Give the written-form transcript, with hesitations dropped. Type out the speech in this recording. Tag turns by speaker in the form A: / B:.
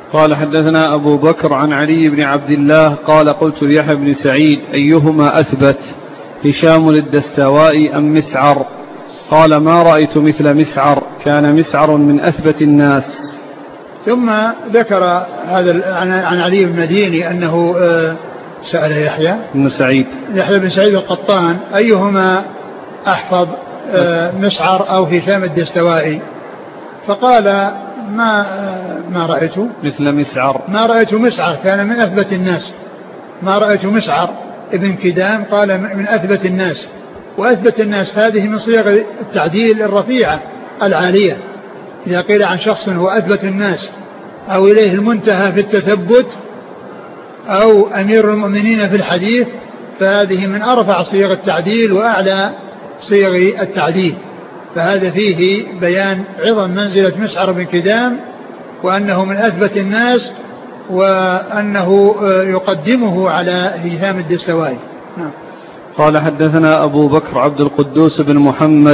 A: قال حدثنا أبو بكر عن علي بن عبد الله قال قلت ليحيى بن سعيد أيهما أثبت هشام الدستوائي أم مسعر؟ قال ما رأيت مثل مسعر، كان مسعر من أثبت الناس.
B: ثم ذكر هذا عن علي بن مديني أنه سأل يحيى بن سعيد القطان أيهما أحفظ مسعر أو هشام الدستوائي، فقال ما رأيت
A: مثل مسعر،
B: ما رأيت مسعر كان من أثبت الناس، ما رأيت مسعر ابن كدام قال من أثبت الناس. وأثبت الناس هذه من صيغ التعديل الرفيعة العالية، إذا قيل عن شخص هو أثبت الناس أو إليه المنتهى في التثبت أو أمير المؤمنين في الحديث، فهذه من أرفع صيغ التعديل وأعلى صيغ التعديل. فهذا فيه بيان عظم منزلة مسعر بن كدام وأنه من أثبت الناس وأنه يقدمه على هشام الدستوائي.
A: قال حدثنا أبو بكر عبد القدوس بن محمد